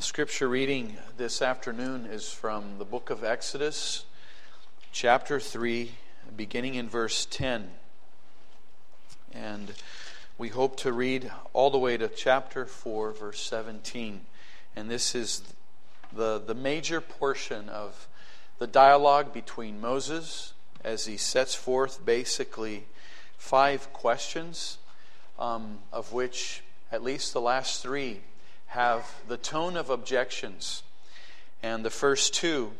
The scripture reading this afternoon is from the book of Exodus, chapter 3, beginning in verse 10. And we hope to read all the way to chapter 4, verse 17. And this is the major portion of the dialogue between Moses as he sets forth basically 5 questions, of which at least the last 3 have the tone of objections, and the first 2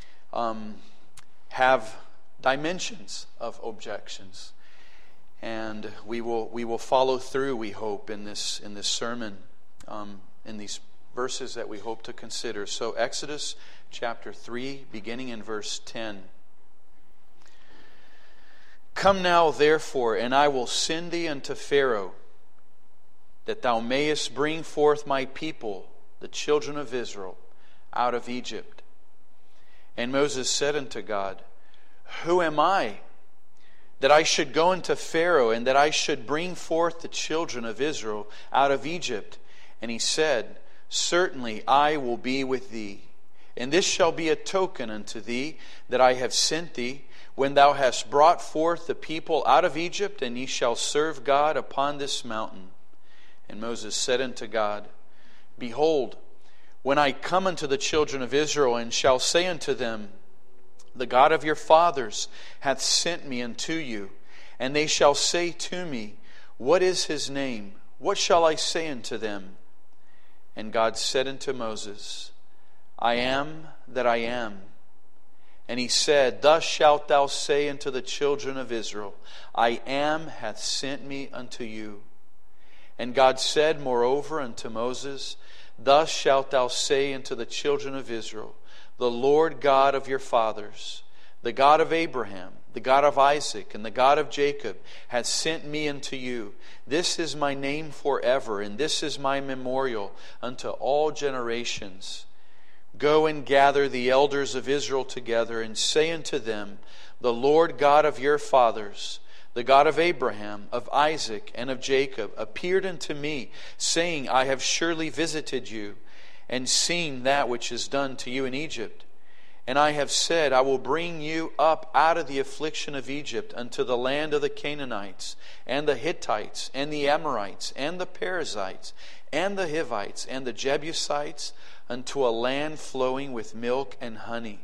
have dimensions of objections. And we will follow through, we hope, in this sermon, in these verses that we hope to consider. So Exodus chapter 3, beginning in verse 10. Come now, therefore, and I will send thee unto Pharaoh, that thou mayest bring forth my people, the children of Israel, out of Egypt. And Moses said unto God, Who am I, that I should go unto Pharaoh, and that I should bring forth the children of Israel out of Egypt? And he said, Certainly I will be with thee, and this shall be a token unto thee that I have sent thee, when thou hast brought forth the people out of Egypt, and ye shall serve God upon this mountain. And Moses said unto God, Behold, when I come unto the children of Israel, and shall say unto them, The God of your fathers hath sent me unto you, and they shall say to me, What is his name? What shall I say unto them? And God said unto Moses, I am that I am. And he said, Thus shalt thou say unto the children of Israel, I am hath sent me unto you. And God said moreover unto Moses, Thus shalt thou say unto the children of Israel, The Lord God of your fathers, the God of Abraham, the God of Isaac, and the God of Jacob, hath sent me unto you. This is my name forever, and this is my memorial unto all generations. Go and gather the elders of Israel together, and say unto them, The Lord God of your fathers, the God of Abraham, of Isaac, and of Jacob, appeared unto me, saying, I have surely visited you, and seen that which is done to you in Egypt. And I have said, I will bring you up out of the affliction of Egypt unto the land of the Canaanites, and the Hittites, and the Amorites, and the Perizzites, and the Hivites, and the Jebusites, unto a land flowing with milk and honey.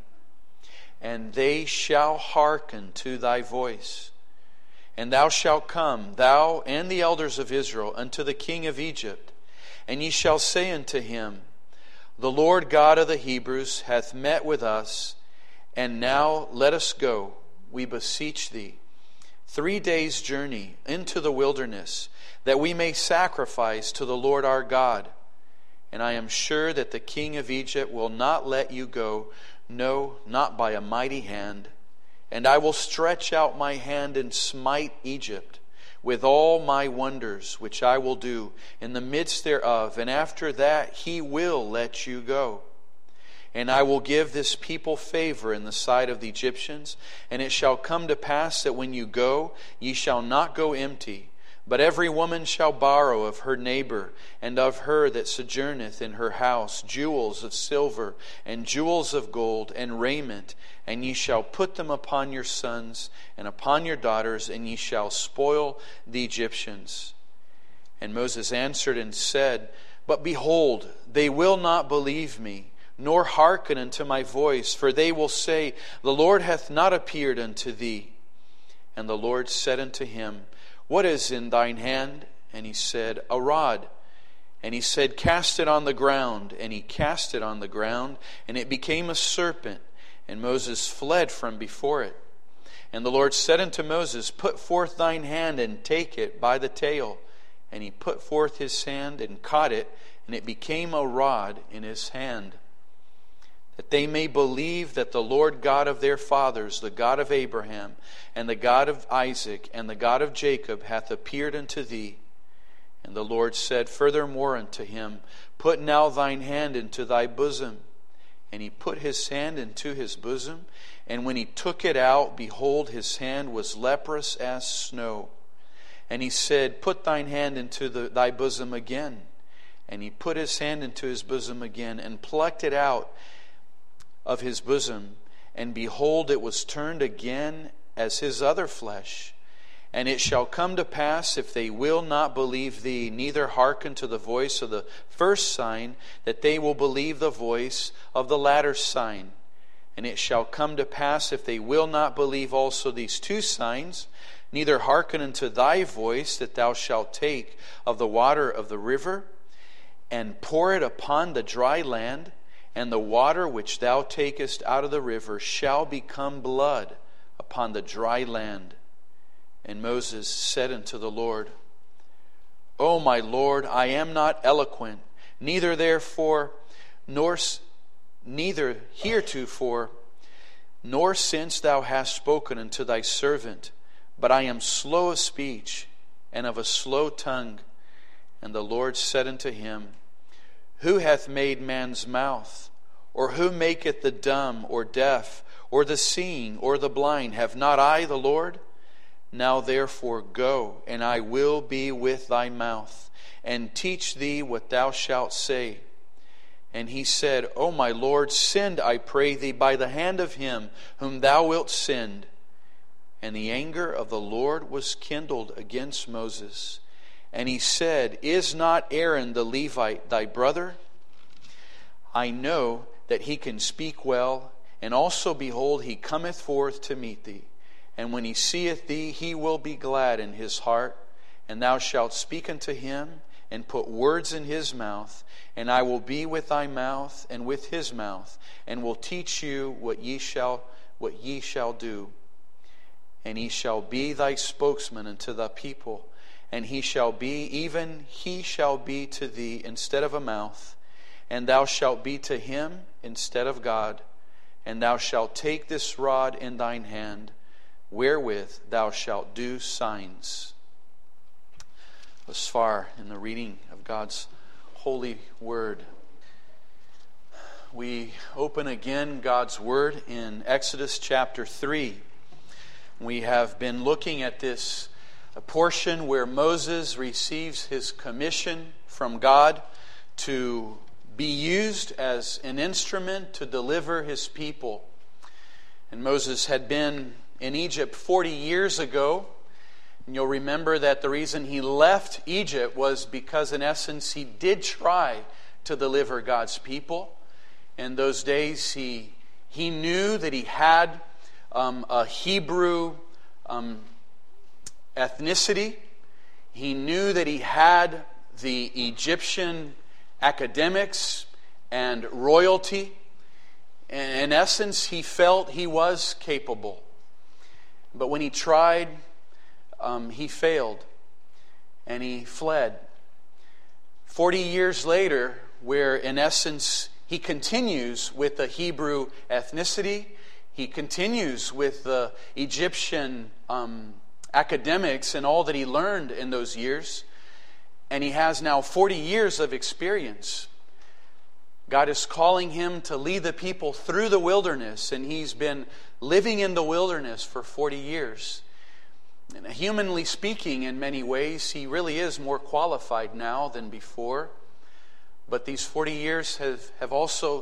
And they shall hearken to thy voice. And thou shalt come, thou and the elders of Israel, unto the king of Egypt, and ye shall say unto him, The Lord God of the Hebrews hath met with us, and now let us go, we beseech thee, 3 days' journey into the wilderness, that we may sacrifice to the Lord our God. And I am sure that the king of Egypt will not let you go, no, not by a mighty hand. And I will stretch out my hand and smite Egypt with all my wonders, which I will do in the midst thereof. And after that he will let you go. And I will give this people favor in the sight of the Egyptians. And it shall come to pass that when you go, ye shall not go empty. But every woman shall borrow of her neighbor, and of her that sojourneth in her house, jewels of silver, and jewels of gold, and raiment, and ye shall put them upon your sons, and upon your daughters, and ye shall spoil the Egyptians. And Moses answered and said, But behold, they will not believe me, nor hearken unto my voice, for they will say, The Lord hath not appeared unto thee. And the Lord said unto him, What is in thine hand? And he said, A rod. And he said, Cast it on the ground. And he cast it on the ground, and it became a serpent. And Moses fled from before it. And the Lord said unto Moses, Put forth thine hand, and take it by the tail. And he put forth his hand, and caught it, and it became a rod in his hand. That they may believe that the Lord God of their fathers, the God of Abraham, and the God of Isaac, and the God of Jacob, hath appeared unto thee. And the Lord said furthermore unto him, Put now thine hand into thy bosom. And he put his hand into his bosom, and when he took it out, behold, his hand was leprous as snow. And he said, Put thine hand into thy bosom again. And he put his hand into his bosom again, and plucked it out of his bosom. And behold, it was turned again as his other flesh. And it shall come to pass, if they will not believe thee, neither hearken to the voice of the first sign, that they will believe the voice of the latter sign. And it shall come to pass, if they will not believe also these two signs, neither hearken unto thy voice, that thou shalt take of the water of the river, and pour it upon the dry land, and the water which thou takest out of the river shall become blood upon the dry land. And Moses said unto the Lord, O my Lord, I am not eloquent, neither heretofore, nor since thou hast spoken unto thy servant, but I am slow of speech, and of a slow tongue. And the Lord said unto him, Who hath made man's mouth? Or who maketh the dumb, or deaf, or the seeing, or the blind? Have not I the Lord? Now therefore go, and I will be with thy mouth, and teach thee what thou shalt say. And he said, O my Lord, send, I pray thee, by the hand of him whom thou wilt send. And the anger of the Lord was kindled against Moses. And he said, Is not Aaron the Levite thy brother? I know that he can speak well, and also, behold, he cometh forth to meet thee. And when he seeth thee, he will be glad in his heart. And thou shalt speak unto him, and put words in his mouth. And I will be with thy mouth, and with his mouth, and will teach you what ye shall do. And he shall be thy spokesman unto the people. And he shall be to thee instead of a mouth. And thou shalt be to him instead of God. And thou shalt take this rod in thine hand, wherewith thou shalt do signs. Thus far in the reading of God's holy word. We open again God's word in Exodus chapter 3. We have been looking at this portion where Moses receives his commission from God to be used as an instrument to deliver his people. And Moses had been in Egypt 40 years ago. And you'll remember that the reason he left Egypt was because, in essence, he did try to deliver God's people. In those days, he knew that he had a Hebrew ethnicity. He knew that he had the Egyptian academics and royalty. And in essence, he felt he was capable. But when he tried, he failed, and he fled. 40 years later, where in essence he continues with the Hebrew ethnicity, he continues with the Egyptian academics and all that he learned in those years, and he has now 40 years of experience. God is calling him to lead the people through the wilderness, and he's been living in the wilderness for 40 years. And humanly speaking, in many ways, he really is more qualified now than before. But these 40 years have also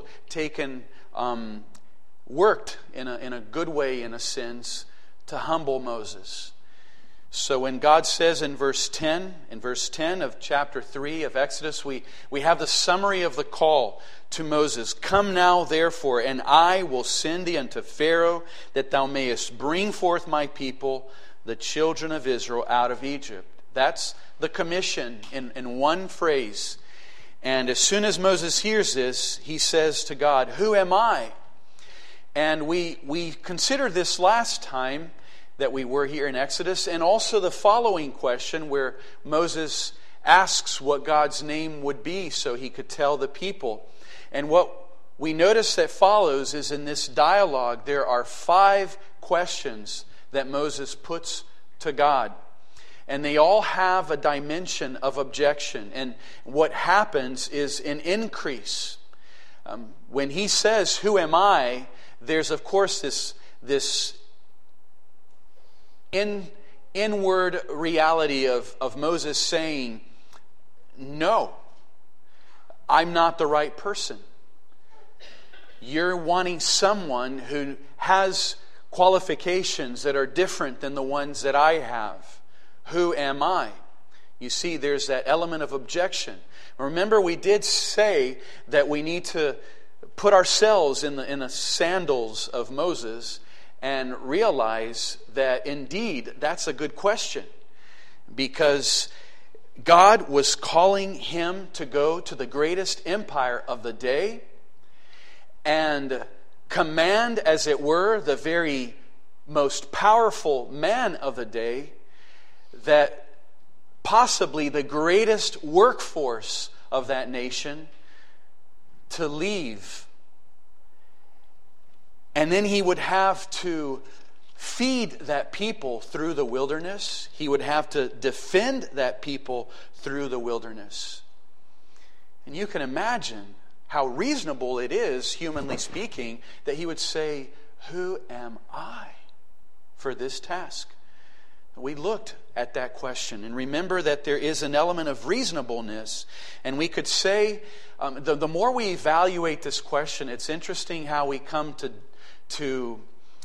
worked in a good way, in a sense, to humble Moses. So when God says in verse 10 of chapter 3 of Exodus, we have the summary of the call to Moses. Come now, therefore, and I will send thee unto Pharaoh, that thou mayest bring forth my people, the children of Israel, out of Egypt. That's the commission in one phrase. And as soon as Moses hears this, he says to God, Who am I? And we considered this last time that we were here in Exodus, and also the following question where Moses asks what God's name would be so he could tell the people. And what we notice that follows is, in this dialogue, there are 5 questions that Moses puts to God. And they all have a dimension of objection. And what happens is an increase. When he says, Who am I? There's, of course, this inward reality of Moses saying, No. I'm not the right person. You're wanting someone who has qualifications that are different than the ones that I have. Who am I? You see, there's that element of objection. Remember, we did say that we need to put ourselves in the sandals of Moses and realize that indeed that's a good question, because God was calling him to go to the greatest empire of the day and command, as it were, the very most powerful man of the day, that possibly the greatest workforce of that nation, to leave. And then he would have to feed that people through the wilderness. He would have to defend that people through the wilderness. And you can imagine how reasonable it is, humanly speaking, that he would say, who am I for this task? We looked at that question, and remember that there is an element of reasonableness. And we could say, the more we evaluate this question, it's interesting how we come to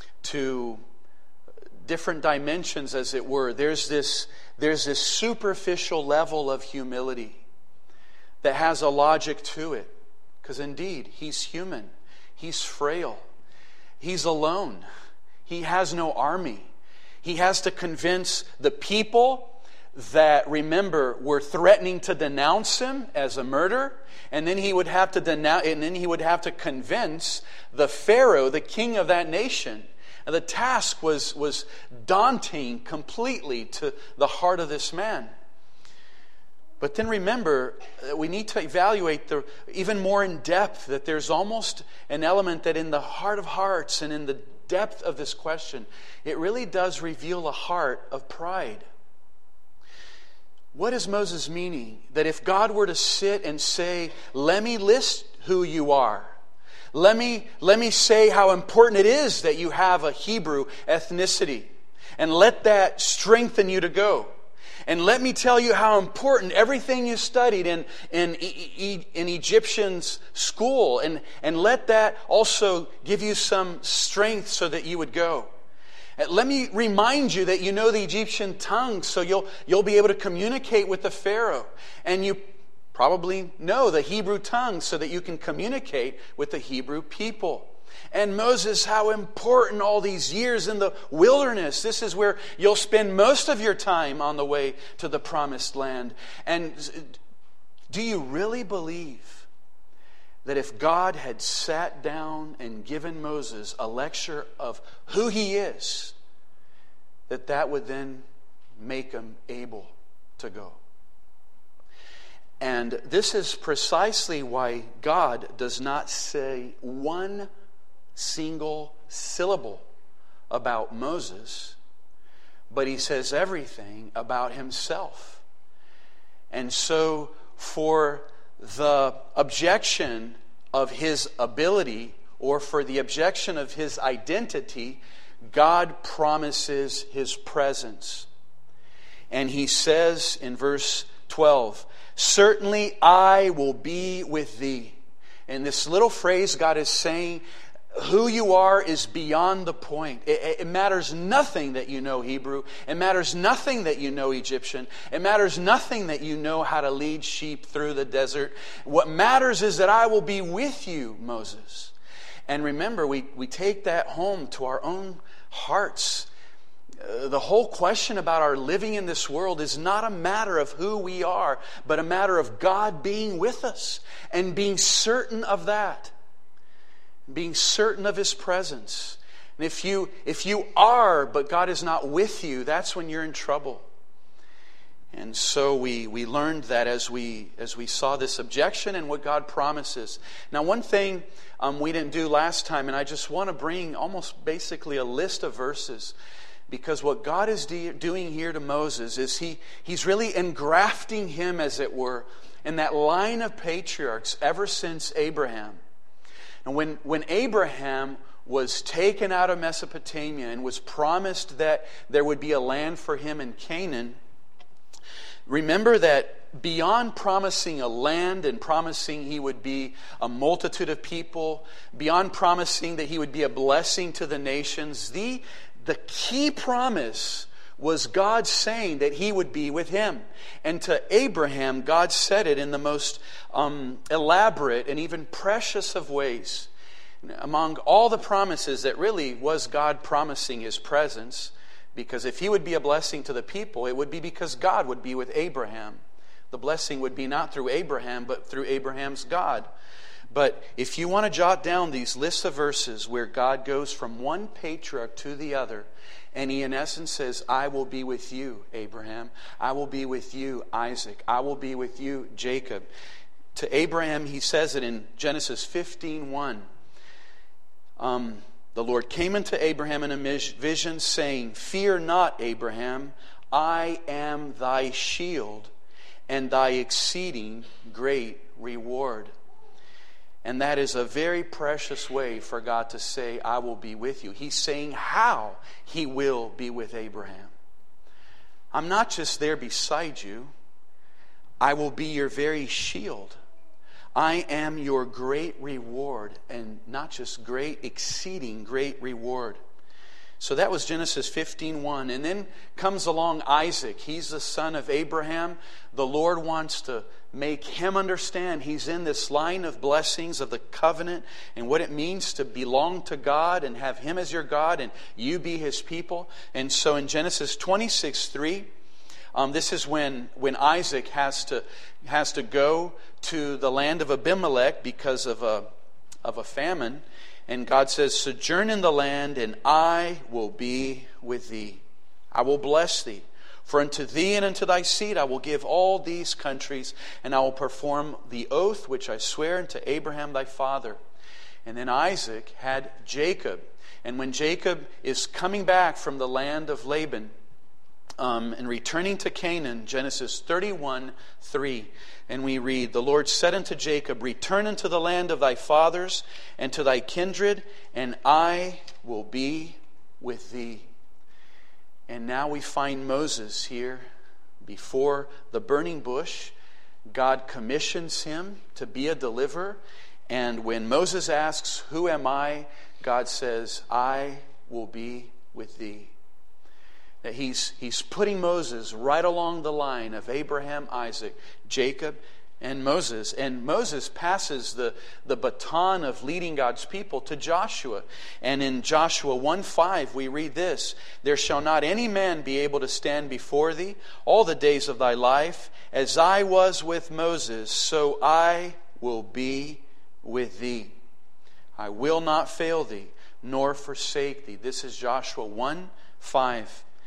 different dimensions, as it were. There's this superficial level of humility that has a logic to it. Because indeed, he's human. He's frail. He's alone. He has no army. He has to convince the people that, remember, were threatening to denounce him as a murderer. And then he would have to convince the Pharaoh, the king of that nation. And the task was daunting completely to the heart of this man. But then remember, we need to evaluate even more in depth, that there's almost an element that in the heart of hearts and in the depth of this question, it really does reveal a heart of pride. What is Moses meaning? That if God were to sit and say, let me list who you are. Let me say how important it is that you have a Hebrew ethnicity. And let that strengthen you to go. And let me tell you how important everything you studied in Egyptian school, and let that also give you some strength so that you would go. And let me remind you that you know the Egyptian tongue, so you'll be able to communicate with the Pharaoh. And you probably know the Hebrew tongue so that you can communicate with the Hebrew people. And Moses, how important all these years in the wilderness. This is where you'll spend most of your time on the way to the promised land. And do you really believe that if God had sat down and given Moses a lecture of who he is, that would then make him able to go? And this is precisely why God does not say one single syllable about Moses, but he says everything about himself. And so for the objection of his ability, or for the objection of his identity, God promises his presence. And he says in verse 12, certainly I will be with thee. In this little phrase, God is saying, who you are is beyond the point. It matters nothing that you know Hebrew. It matters nothing that you know Egyptian. It matters nothing that you know how to lead sheep through the desert. What matters is that I will be with you, Moses. And remember, we take that home to our own hearts. The whole question about our living in this world is not a matter of who we are, but a matter of God being with us and being certain of that. Being certain of his presence. And if you are, but God is not with you, that's when you're in trouble. And so we learned that as we saw this objection and what God promises. Now, one thing we didn't do last time, and I just want to bring almost basically a list of verses, because what God is doing here to Moses is he's really engrafting him, as it were, in that line of patriarchs ever since Abraham. And when Abraham was taken out of Mesopotamia and was promised that there would be a land for him in Canaan, Remember that beyond promising a land and promising he would be a multitude of people, beyond promising that he would be a blessing to the nations, the key promise was God saying that he would be with him. And to Abraham, God said it in the most elaborate and even precious of ways. Among all the promises, that really was God promising his presence, because if he would be a blessing to the people, it would be because God would be with Abraham. The blessing would be not through Abraham, but through Abraham's God. But if you want to jot down these lists of verses where God goes from one patriarch to the other, and he in essence says, I will be with you, Abraham. I will be with you, Isaac. I will be with you, Jacob. To Abraham, he says it in Genesis 15:1. The Lord came unto Abraham in a vision, saying, Fear not, Abraham, I am thy shield and thy exceeding great reward. And that is a very precious way for God to say, I will be with you. He's saying how he will be with Abraham. I'm not just there beside you. I will be your very shield. I am your great reward, and not just great, exceeding great reward. So that was Genesis 15:1. And then comes along Isaac. He's the son of Abraham. The Lord wants to make him understand he's in this line of blessings of the covenant and what it means to belong to God and have him as your God and you be his people. And so in Genesis 26:3, this is when Isaac has to go to the land of Abimelech because of a famine. And God says, sojourn in the land, and I will be with thee. I will bless thee. For unto thee and unto thy seed I will give all these countries, and I will perform the oath which I swear unto Abraham thy father. And then Isaac had Jacob. And when Jacob is coming back from the land of Laban, and returning to Canaan, Genesis 31:3, and we read, The Lord said unto Jacob, Return unto the land of thy fathers and to thy kindred, and I will be with thee. And now we find Moses here before the burning bush. God commissions him to be a deliverer. And when Moses asks, Who am I? God says, I will be with thee. That he's putting Moses right along the line of Abraham, Isaac, Jacob, and Moses. And Moses passes the baton of leading God's people to Joshua. And in Joshua 1:5 we read this, There shall not any man be able to stand before thee all the days of thy life. As I was with Moses, so I will be with thee. I will not fail thee, nor forsake thee. This is Joshua 1:5.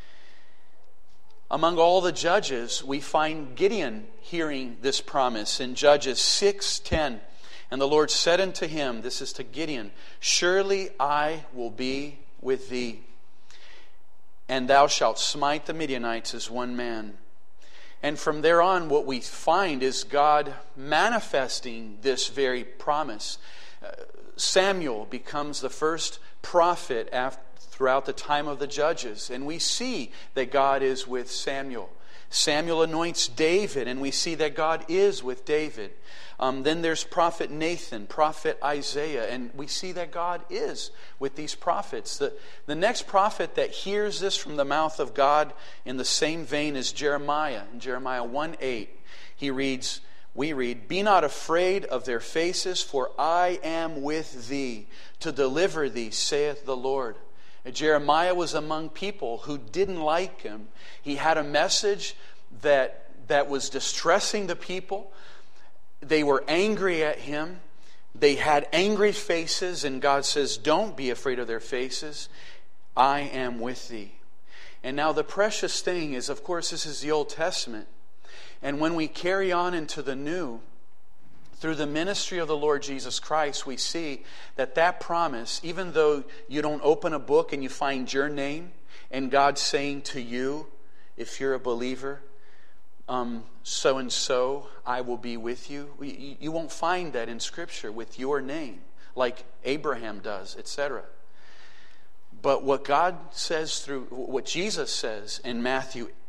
Among all the judges, we find Gideon hearing this promise in Judges 6:10. And the Lord said unto him, this is to Gideon, Surely I will be with thee, and thou shalt smite the Midianites as one man. And from there on, what we find is God manifesting this very promise. Samuel becomes the first prophet throughout the time of the judges. And we see that God is with Samuel. Samuel anoints David, and we see that God is with David. Then there's prophet Nathan, prophet Isaiah, and we see that God is with these prophets. The next prophet that hears this from the mouth of God in the same vein is Jeremiah. In Jeremiah 1:8, we read, Be not afraid of their faces, for I am with thee to deliver thee, saith the Lord. Jeremiah was among people who didn't like him. He had a message that was distressing the people. They were angry at him. They had angry faces, and God says, Don't be afraid of their faces. I am with thee. And now the precious thing is, of course, this is the Old Testament. And when we carry on into the New, through the ministry of the Lord Jesus Christ, we see that promise, even though you don't open a book and you find your name, and God saying to you, if you're a believer, so and so, I will be with you. You won't find that in Scripture with your name, like Abraham does, etc. But what God says what Jesus says in Matthew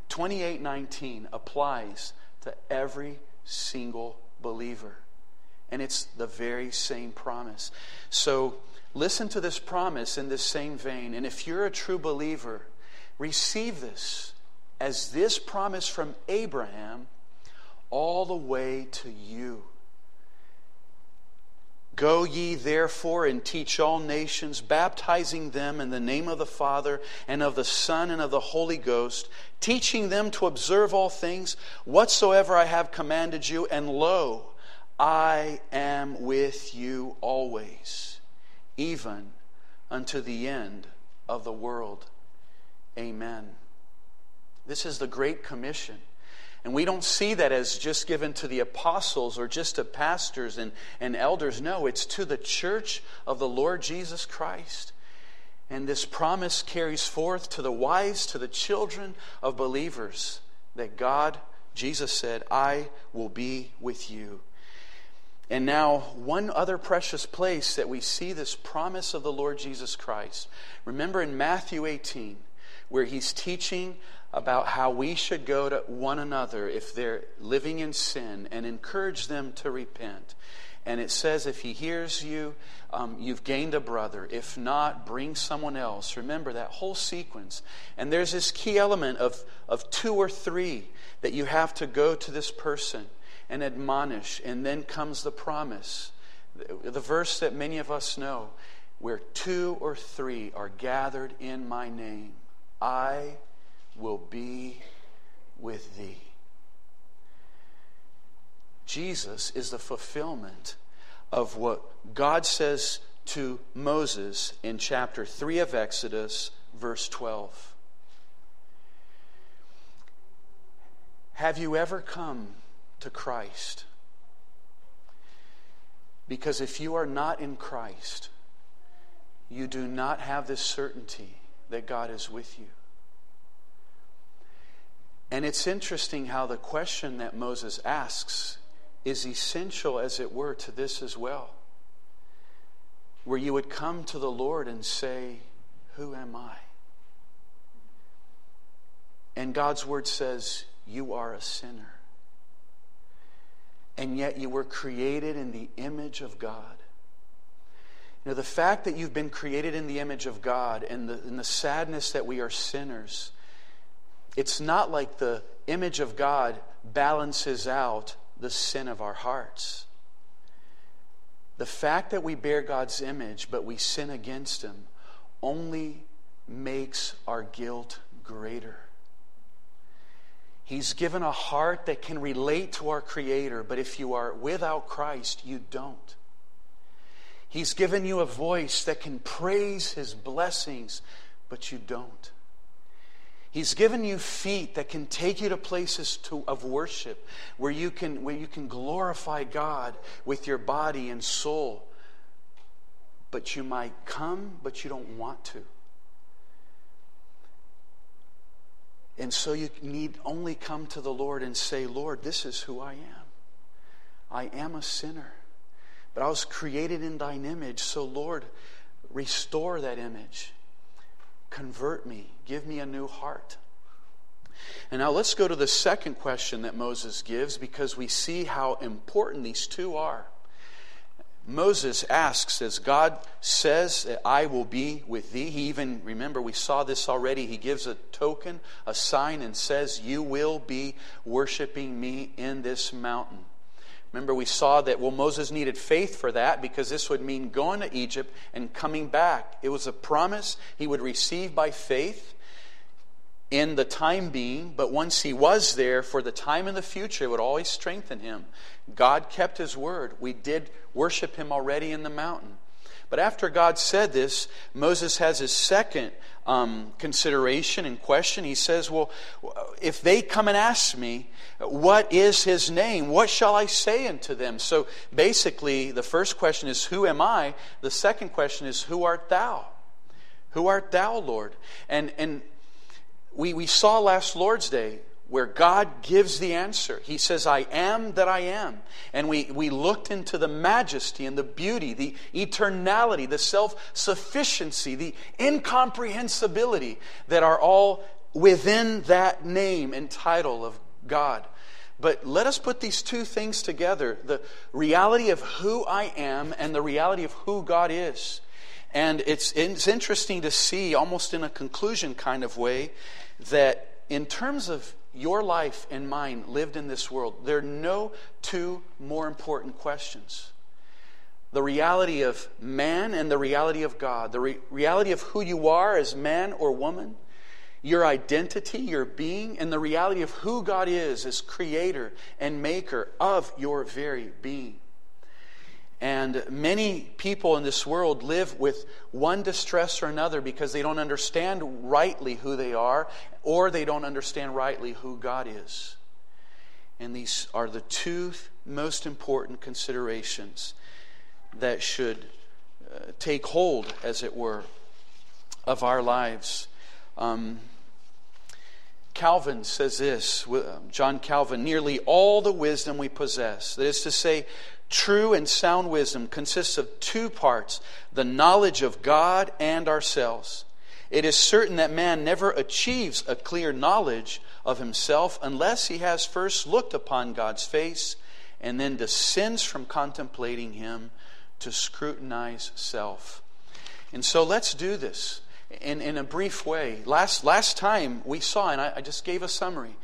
28:19 applies to every single believer. And it's the very same promise. So listen to this promise in this same vein. And if you're a true believer, receive this as this promise from Abraham all the way to you. Go ye therefore and teach all nations, baptizing them in the name of the Father and of the Son and of the Holy Ghost, teaching them to observe all things whatsoever I have commanded you. And lo, I am with you always, even unto the end of the world. Amen. This is the Great Commission. And we don't see that as just given to the apostles or just to pastors and elders. No, it's to the church of the Lord Jesus Christ. And this promise carries forth to the wives, to the children of believers, that God, Jesus said, I will be with you. And now, one other precious place that we see this promise of the Lord Jesus Christ. Remember in Matthew 18, where he's teaching about how we should go to one another if they're living in sin and encourage them to repent. And it says if he hears you, you've gained a brother. If not, bring someone else. Remember that whole sequence. And there's this key element of 2 or 3 that you have to go to this person and admonish. And then comes the promise. The verse that many of us know, where 2 or 3 are gathered in my name, I will be with thee. Jesus is the fulfillment of what God says to Moses in chapter 3 of Exodus, verse 12. Have you ever come to Christ? Because if you are not in Christ, you do not have this certainty that God is with you. And it's interesting how the question that Moses asks is essential, as it were, to this as well. Where you would come to the Lord and say, who am I? And God's word says, you are a sinner. And yet you were created in the image of God. You know, the fact that you've been created in the image of God and the sadness that we are sinners, it's not like the image of God balances out the sin of our hearts. The fact that we bear God's image but we sin against Him only makes our guilt greater. He's given a heart that can relate to our Creator, but if you are without Christ, you don't. He's given you a voice that can praise His blessings, but you don't. He's given you feet that can take you to places of worship where you can glorify God with your body and soul. But you might come, but you don't want to. And so you need only come to the Lord and say, Lord, this is who I am. I am a sinner. But I was created in thine image, so Lord, restore that image. Convert me. Give me a new heart. And now let's go to the second question that Moses gives, because we see how important these two are. Moses asks, as God says that I will be with thee. He even, remember we saw this already, he gives a token, a sign, and says, you will be worshiping me in this mountain. Remember we saw that, Moses needed faith for that, because this would mean going to Egypt and coming back. It was a promise he would receive by faith in the time being, but once he was there for the time in the future, it would always strengthen him. God kept His word. We did worship Him already in the mountain. But after God said this, Moses has his second consideration and question. He says, if they come and ask me, what is His name? What shall I say unto them? So basically, the first question is, who am I? The second question is, who art thou? Who art thou, Lord? And we saw last Lord's Day where God gives the answer. He says, I am that I am. And we looked into the majesty and the beauty, the eternality, the self-sufficiency, the incomprehensibility that are all within that name and title of God. But let us put these two things together, the reality of who I am and the reality of who God is. And it's interesting to see, almost in a conclusion kind of way, that in terms of your life and mine lived in this world, there are no two more important questions. The reality of man and the reality of God. The reality of who you are as man or woman. Your identity, your being, and the reality of who God is as creator and maker of your very being. And many people in this world live with one distress or another because they don't understand rightly who they are, or they don't understand rightly who God is. And these are the two most important considerations that should take hold, as it were, of our lives. Calvin says this, John Calvin, nearly all the wisdom we possess, that is to say, true and sound wisdom, consists of two parts, the knowledge of God and ourselves. It is certain that man never achieves a clear knowledge of himself unless he has first looked upon God's face and then descends from contemplating Him to scrutinize self. And so let's do this in a brief way. Last time we saw, and I just gave a summary,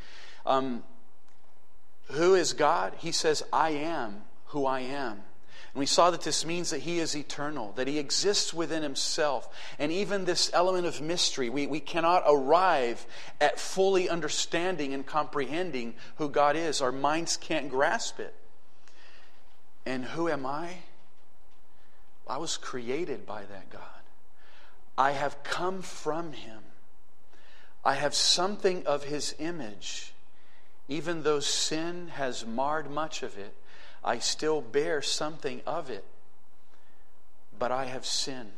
who is God? He says, I am who I am. And we saw that this means that He is eternal, that He exists within Himself. And even this element of mystery, we cannot arrive at fully understanding and comprehending who God is. Our minds can't grasp it. And who am I? I was created by that God. I have come from Him. I have something of His image. Even though sin has marred much of it, I still bear something of it. But I have sinned.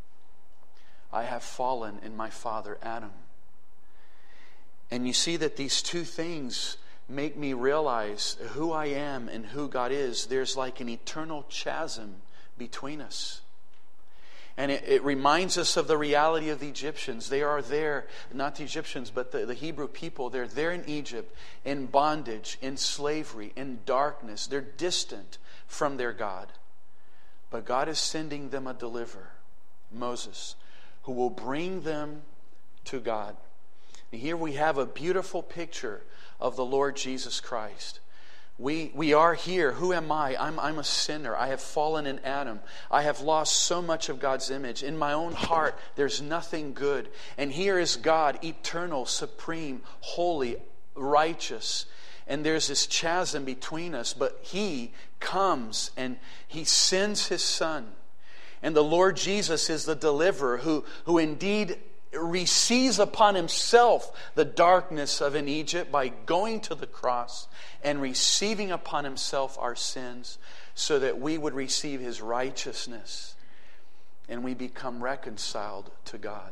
I have fallen in my father Adam. And you see that these two things make me realize who I am and who God is. There's like an eternal chasm between us. And it reminds us of the reality of the Egyptians. They are there, not the Egyptians, but the Hebrew people. They're there in Egypt, in bondage, in slavery, in darkness. They're distant from their God. But God is sending them a deliverer, Moses, who will bring them to God. And here we have a beautiful picture of the Lord Jesus Christ. We are here. Who am I? I'm a sinner. I have fallen in Adam. I have lost so much of God's image. In my own heart, there's nothing good. And here is God, eternal, supreme, holy, righteous. And there's this chasm between us. But He comes and He sends His Son. And the Lord Jesus is the deliverer who indeed receives upon Himself the darkness of in Egypt by going to the cross and receiving upon Himself our sins so that we would receive His righteousness and we become reconciled to God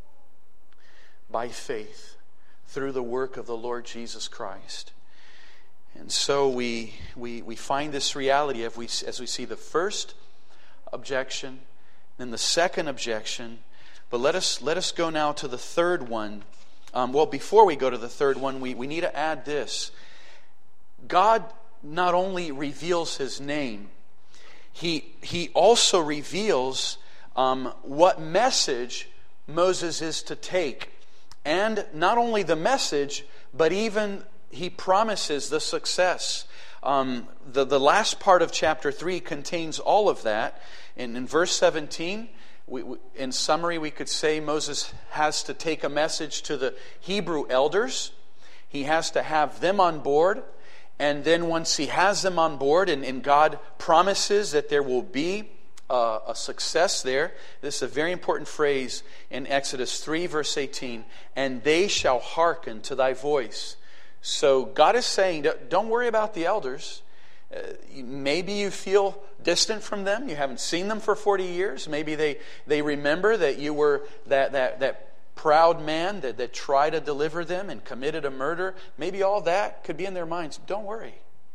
by faith through the work of the Lord Jesus Christ. And so we find this reality as we see the first objection, then the second objection. But let us go now to the third one. Before we go to the third one, we need to add this. God not only reveals His name, He also reveals what message Moses is to take. And not only the message, but even He promises the success. The last part of chapter 3 contains all of that. And in verse 17... in summary, we could say Moses has to take a message to the Hebrew elders. He has to have them on board. And then once he has them on board and God promises that there will be a success there. This is a very important phrase in Exodus 3 verse 18. And they shall hearken to thy voice. So God is saying, don't worry about the elders. Maybe you feel distant from them. You haven't seen them for 40 years. Maybe they remember that you were that proud man that tried to deliver them and committed a murder. Maybe all that could be in their minds. Don't worry.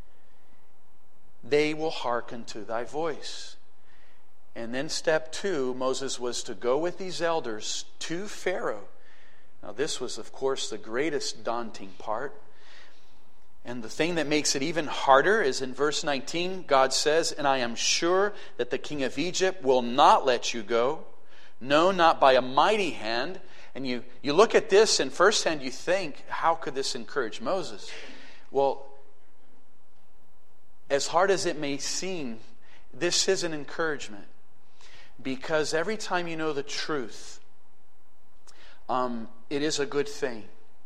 They will hearken to thy voice. And then step 2, Moses was to go with these elders to Pharaoh Now this was, of course, the greatest daunting part. And the thing that makes it even harder is in verse 19, God says, "And I am sure that the king of Egypt will not let you go. No, not by a mighty hand." And you look at this, and firsthand you think, how could this encourage Moses? Well, as hard as it may seem, this is an encouragement. Because every time you know the truth, it is a good thing.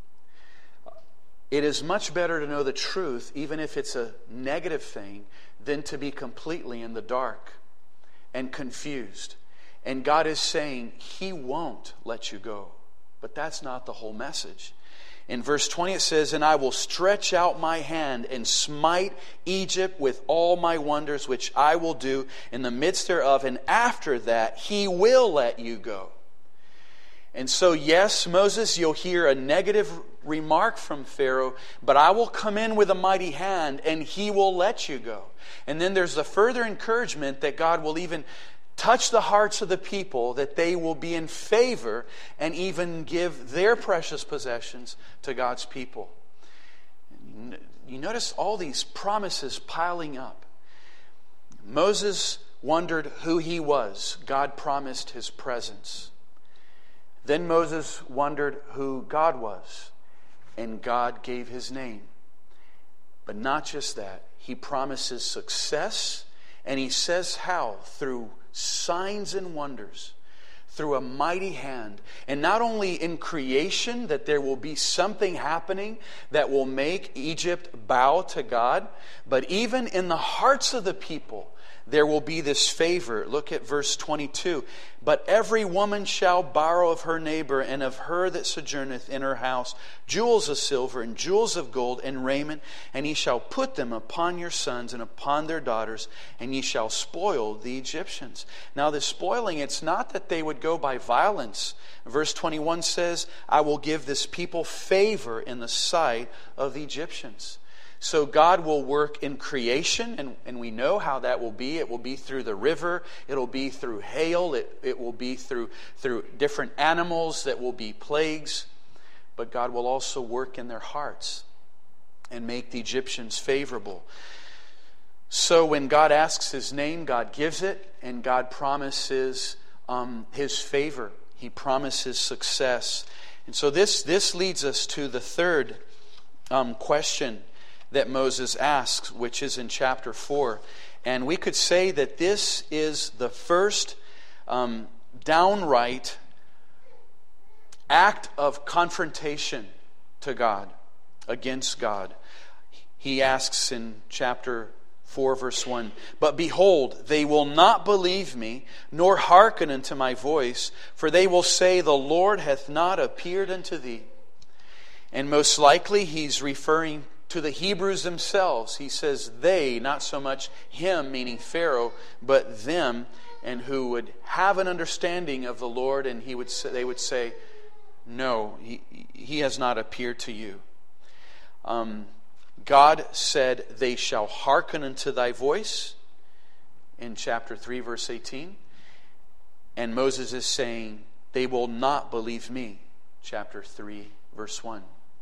It is much better to know the truth, even if it's a negative thing, than to be completely in the dark and confused. And God is saying He won't let you go. But that's not the whole message. In verse 20 it says, "And I will stretch out my hand and smite Egypt with all my wonders, which I will do in the midst thereof. And after that, He will let you go." And so, yes, Moses, you'll hear a negative remark from Pharaoh, but I will come in with a mighty hand and He will let you go. And then there's the further encouragement that God will even touch the hearts of the people, that they will be in favor and even give their precious possessions to God's people. You notice all these promises piling up. Moses wondered who he was. God promised His presence. Then Moses wondered who God was, and God gave His name. But not just that. He promises success, and He says how? Through signs and wonders, through a mighty hand. And not only in creation, that there will be something happening that will make Egypt bow to God, but even in the hearts of the people, there will be this favor. Look at verse 22. "But every woman shall borrow of her neighbor and of her that sojourneth in her house jewels of silver and jewels of gold and raiment, and ye shall put them upon your sons and upon their daughters, and ye shall spoil the Egyptians." Now the spoiling, it's not that they would go by violence. Verse 21 says, "I will give this people favor in the sight of the Egyptians." So God will work in creation, and we know how that will be. It will be through the river. It will be through hail. It will be through different animals that will be plagues. But God will also work in their hearts and make the Egyptians favorable. So when God asks His name, God gives it, and God promises His favor. He promises success. And so this leads us to the third question that Moses asks, which is in chapter 4. And we could say that this is the first downright act of confrontation to God, against God. He asks in chapter 4, verse 1, "But behold, they will not believe me, nor hearken unto my voice, for they will say, The Lord hath not appeared unto thee." And most likely he's referring to the Hebrews themselves. He says they, not so much him, meaning Pharaoh, but them, and who would have an understanding of the Lord, and they would say, "No, he has not appeared to you." God said, "They shall hearken unto thy voice," in chapter 3, verse 18. And Moses is saying, "They will not believe me," chapter 3, verse 1.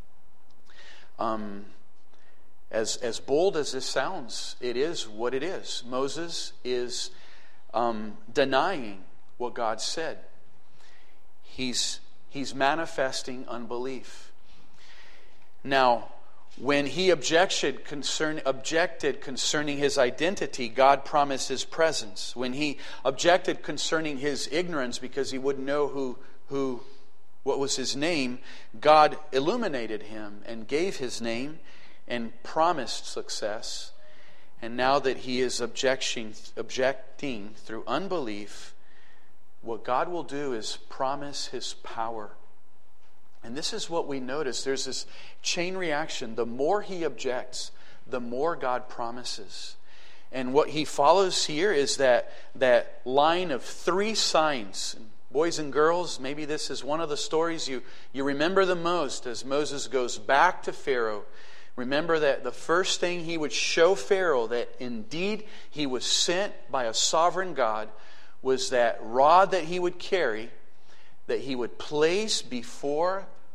As bold as this sounds, it is what it is. Moses is denying what God said. He's manifesting unbelief. Now, when he objected concerning his identity, God promised His presence. When he objected concerning his ignorance, because he wouldn't know what was his name, God illuminated him and gave his name and promised success. And now that he is objecting through unbelief, what God will do is promise His power. And this is what we notice. There's this chain reaction. The more he objects, the more God promises. And what he follows here is that line of 3 signs. Boys and girls, maybe this is one of the stories you remember the most as Moses goes back to Pharaoh. Remember that the first thing he would show Pharaoh that indeed he was sent by a sovereign God was that rod that he would carry, that he would place before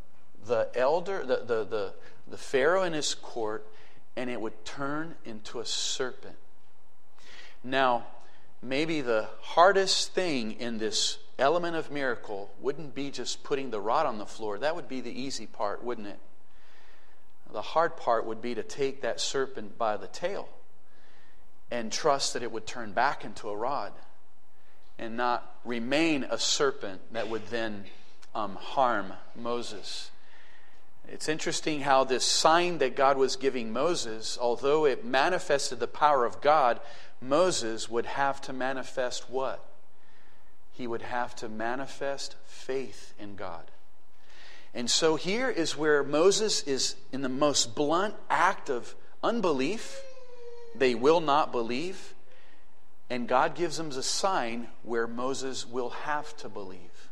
the elder, the Pharaoh in his court, and it would turn into a serpent. Now, maybe the hardest thing in this element of miracle wouldn't be just putting the rod on the floor. That would be the easy part, wouldn't it? The hard part would be to take that serpent by the tail and trust that it would turn back into a rod and not remain a serpent that would then harm Moses. It's interesting how this sign that God was giving Moses, although it manifested the power of God, Moses would have to manifest what? He would have to manifest faith in God. And so here is where Moses is in the most blunt act of unbelief. They will not believe. And God gives them a sign where Moses will have to believe.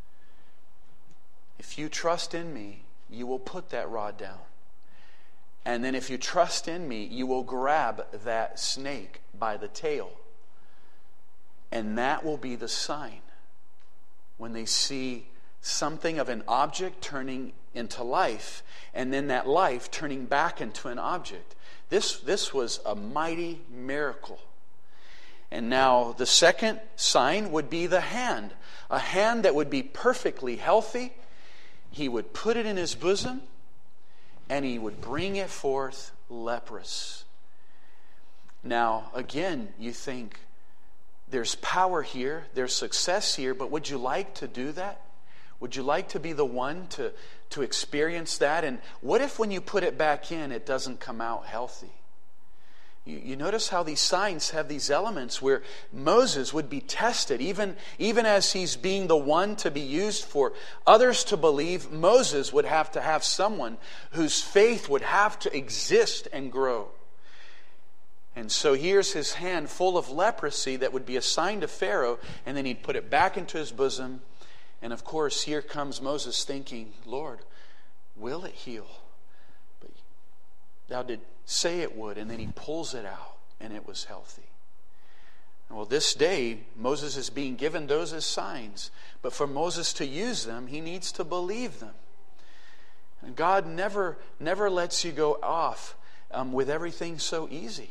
If you trust in me, you will put that rod down. And then if you trust in me, you will grab that snake by the tail. And that will be the sign when they see something of an object turning into life, and then that life turning back into an object. This was a mighty miracle. And now the second sign would be the hand. A hand that would be perfectly healthy. He would put it in his bosom, and he would bring it forth leprous. Now, again, you think, there's power here, there's success here, but would you like to do that? Would you like to be the one to experience that? And what if when you put it back in, it doesn't come out healthy? You notice how these signs have these elements where Moses would be tested. Even as he's being the one to be used for others to believe, Moses would have to have someone whose faith would have to exist and grow. And so here's his hand full of leprosy that would be a sign to Pharaoh, and then he'd put it back into his bosom. And of course, here comes Moses thinking, Lord, will it heal? But thou did say it would, and then he pulls it out, and it was healthy. Well, this day, Moses is being given those as signs. But for Moses to use them, he needs to believe them. And God never lets you go off with everything so easy.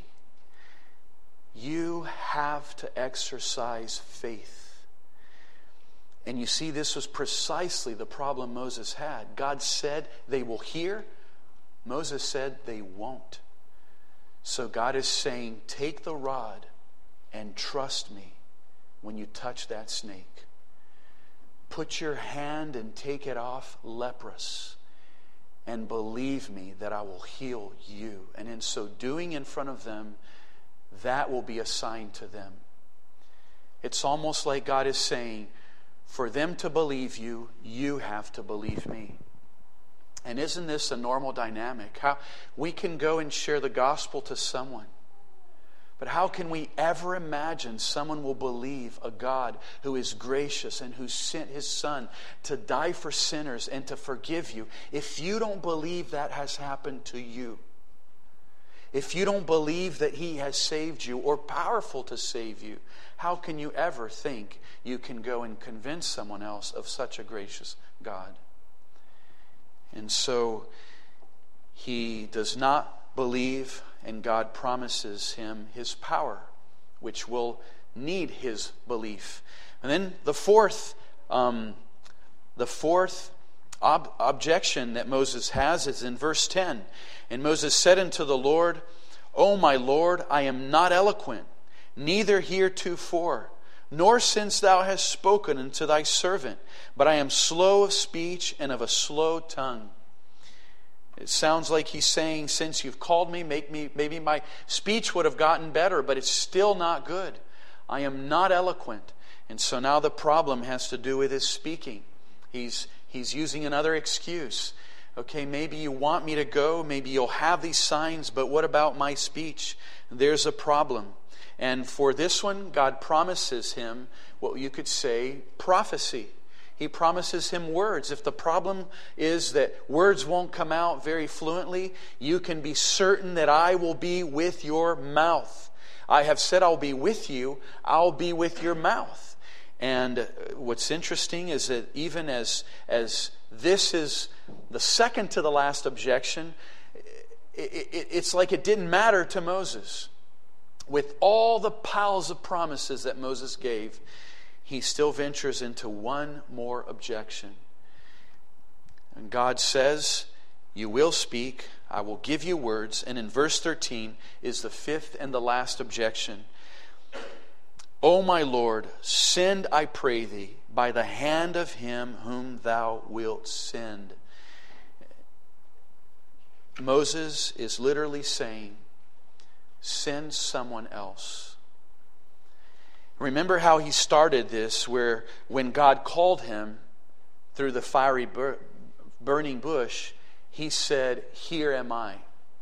You have to exercise faith. And you see, this was precisely the problem Moses had. God said they will hear. Moses said they won't. So God is saying, take the rod and trust me when you touch that snake. Put your hand and take it off leprous. And believe me that I will heal you. And in so doing in front of them, that will be a sign to them. It's almost like God is saying, for them to believe you, you have to believe me. And isn't this a normal dynamic? How we can go and share the gospel to someone. But how can we ever imagine someone will believe a God who is gracious and who sent His Son to die for sinners and to forgive you if you don't believe that has happened to you? If you don't believe that He has saved you or powerful to save you, how can you ever think you can go and convince someone else of such a gracious God? And so he does not believe, and God promises him His power, which will need his belief. And then the fourth objection that Moses has is in verse 10. And Moses said unto the Lord, O my Lord, I am not eloquent, neither heretofore, nor since thou hast spoken unto thy servant, but I am slow of speech and of a slow tongue. It sounds like he's saying, since you've called me, maybe my speech would have gotten better, but it's still not good. I am not eloquent. And so now the problem has to do with his speaking. He's using another excuse. Okay, maybe you want me to go, maybe you'll have these signs, but what about my speech? There's a problem. And for this one, God promises him what you could say prophecy. He promises him words. If the problem is that words won't come out very fluently, you can be certain that I will be with your mouth. I have said I'll be with you, I'll be with your mouth. And what's interesting is that even as this is the second to the last objection, it's like it didn't matter to Moses. With all the piles of promises that Moses gave, he still ventures into one more objection. And God says, "You will speak, I will give you words." And in verse 13 is the fifth and the last objection. "O my Lord, send, I pray thee, by the hand of him whom thou wilt send." Moses is literally saying, send someone else. Remember how he started this, where when God called him through the fiery burning bush, he said, "Here am I."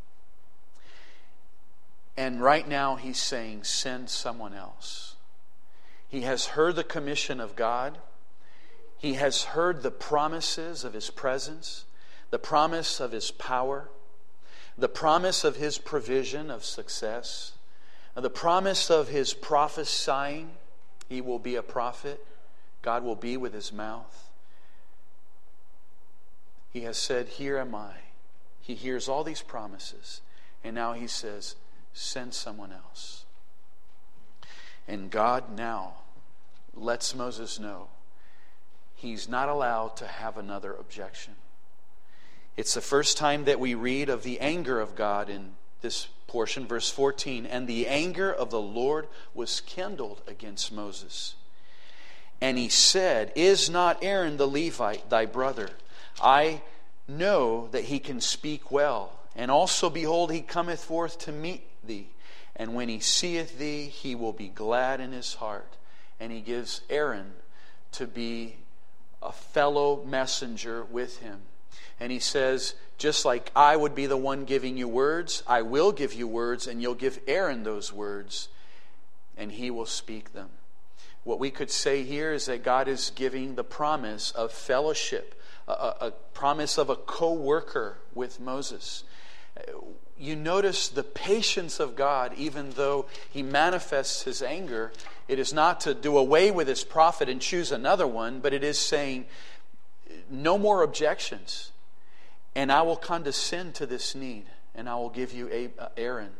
And right now he's saying, send someone else. He has heard the commission of God. He has heard the promises of his presence, the promise of his power, the promise of his provision of success, the promise of his prophesying. He will be a prophet. God will be with his mouth. He has said, "Here am I." He hears all these promises. And now he says, send someone else. And God now lets Moses know he's not allowed to have another objection. It's the first time that we read of the anger of God in this portion, verse 14. "And the anger of the Lord was kindled against Moses. And he said, Is not Aaron the Levite thy brother? I know that he can speak well. And also, behold, he cometh forth to meet thee. And when he seeth thee, he will be glad in his heart." And he gives Aaron to be a fellow messenger with him. And he says, just like I would be the one giving you words, I will give you words, and you'll give Aaron those words, and he will speak them. What we could say here is that God is giving the promise of fellowship, a promise of a co-worker with Moses. You notice the patience of God, even though he manifests his anger. It is not to do away with his prophet and choose another one, but it is saying, no more objections. And I will condescend to this need, and I will give you Aaron.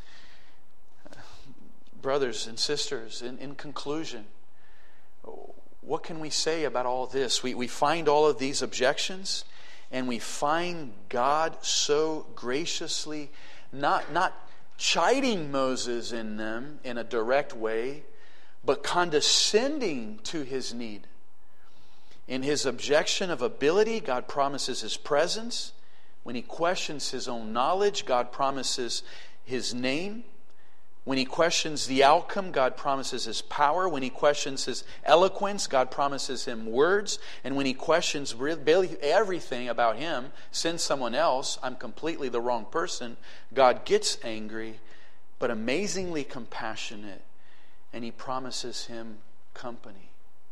Brothers and sisters, in conclusion, what can we say about all this? We find all of these objections, and we find God so graciously not chiding Moses in them in a direct way, but condescending to his need. In his objection of ability, God promises his presence. When he questions his own knowledge, God promises his name. When he questions the outcome, God promises his power. When he questions his eloquence, God promises him words. And when he questions really everything about him, send someone else, I'm completely the wrong person, God gets angry, but amazingly compassionate. And he promises him company,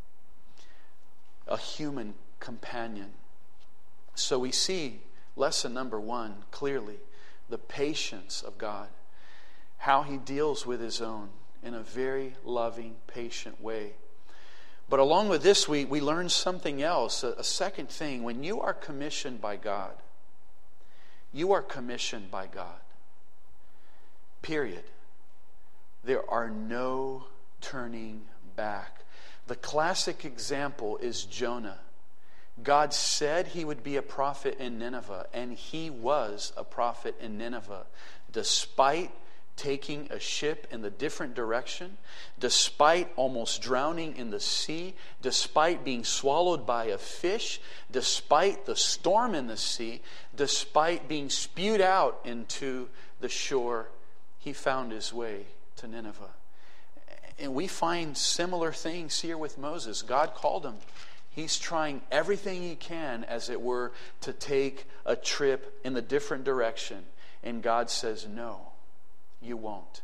a human companion. So we see lesson number 1 clearly, the patience of God. How he deals with his own in a very loving, patient way. But along with this, we learn something else, a second thing. When you are commissioned by God, you are commissioned by God. Period. There are no turning back. The classic example is Jonah. God said he would be a prophet in Nineveh, and he was a prophet in Nineveh, despite taking a ship in the different direction, despite almost drowning in the sea, despite being swallowed by a fish, despite the storm in the sea, despite being spewed out into the shore, he found his way to Nineveh. And we find similar things here with Moses. God called him. He's trying everything he can, as it were, to take a trip in the different direction. And God says, no, you won't.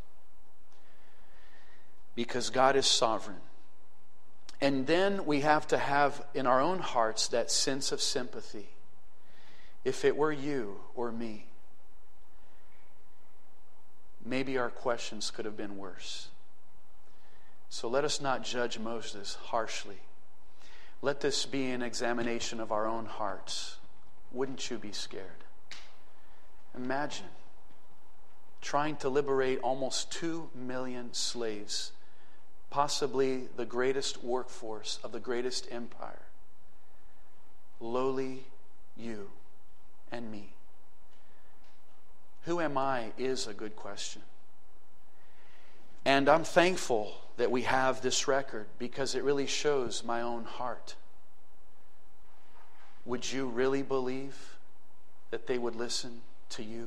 Because God is sovereign. And then we have to have in our own hearts that sense of sympathy. If it were you or me, maybe our questions could have been worse. So let us not judge Moses harshly. Let this be an examination of our own hearts. Wouldn't you be scared? Imagine trying to liberate almost 2 million slaves, possibly the greatest workforce of the greatest empire. Lowly you and me. Who am I is a good question. And I'm thankful that we have this record because it really shows my own heart. Would you really believe that they would listen to you?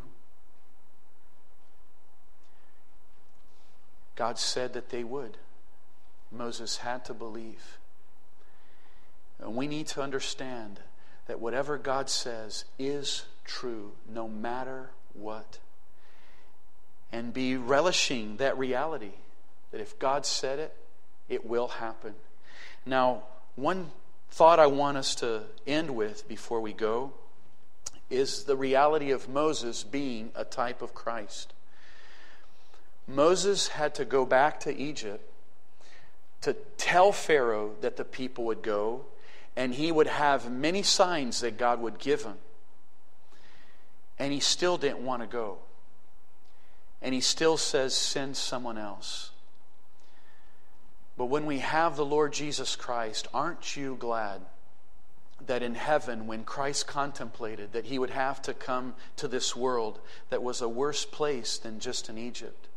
God said that they would. Moses had to believe. And we need to understand that whatever God says is true no matter what. And be relishing that reality that if God said it, it will happen. Now, one thought I want us to end with before we go is the reality of Moses being a type of Christ. Moses had to go back to Egypt to tell Pharaoh that the people would go, and he would have many signs that God would give him. And he still didn't want to go. And he still says, send someone else. But when we have the Lord Jesus Christ, aren't you glad that in heaven, when Christ contemplated that he would have to come to this world that was a worse place than just in Egypt,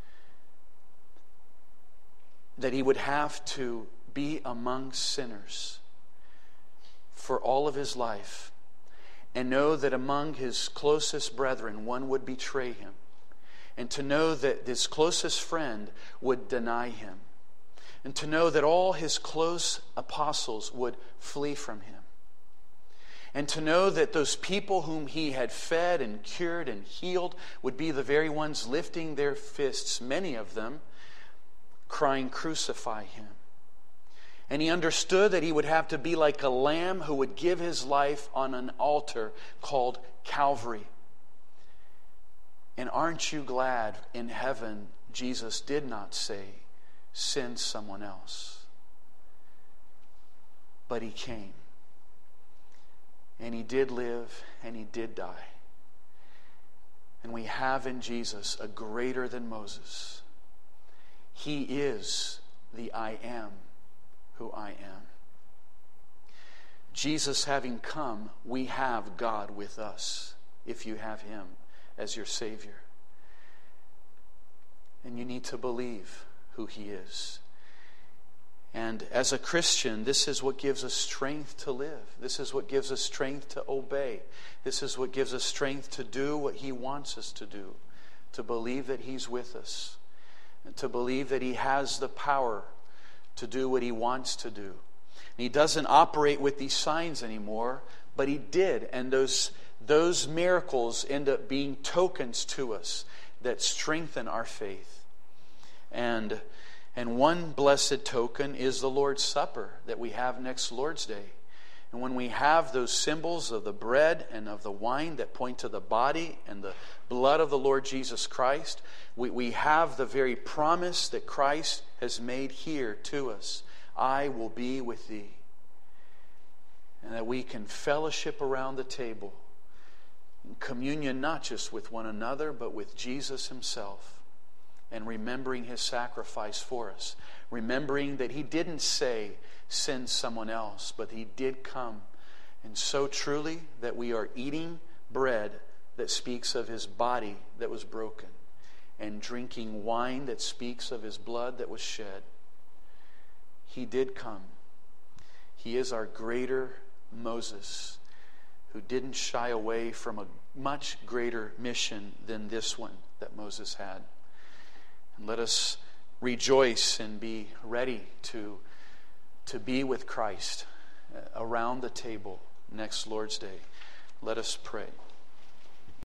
that he would have to be among sinners for all of his life, and know that among his closest brethren one would betray him, and to know that his closest friend would deny him, and to know that all his close apostles would flee from him, and to know that those people whom he had fed and cured and healed would be the very ones lifting their fists, many of them crying, crucify him. And he understood that he would have to be like a lamb who would give his life on an altar called Calvary. And aren't you glad in heaven Jesus did not say, send someone else? But he came. And he did live and he did die. And we have in Jesus a greater than Moses. He is the I am who I am. Jesus having come, we have God with us if you have him as your Savior. And you need to believe who he is. And as a Christian, this is what gives us strength to live. This is what gives us strength to obey. This is what gives us strength to do what he wants us to do. To believe that he's with us. And to believe that he has the power to do what he wants to do. And he doesn't operate with these signs anymore, but he did. And those miracles end up being tokens to us that strengthen our faith. And one blessed token is the Lord's Supper that we have next Lord's Day. And when we have those symbols of the bread and of the wine that point to the body and the blood of the Lord Jesus Christ, we have the very promise that Christ has made here to us. I will be with thee. And that we can fellowship around the table. Communion not just with one another, but with Jesus himself. And remembering his sacrifice for us. Remembering that he didn't say, send someone else, but he did come. And so truly that we are eating bread that speaks of his body that was broken, and drinking wine that speaks of his blood that was shed. He did come. He is our greater Moses, who didn't shy away from a much greater mission than this one that Moses had. And let us rejoice and be ready to be with Christ around the table next Lord's Day. Let us pray.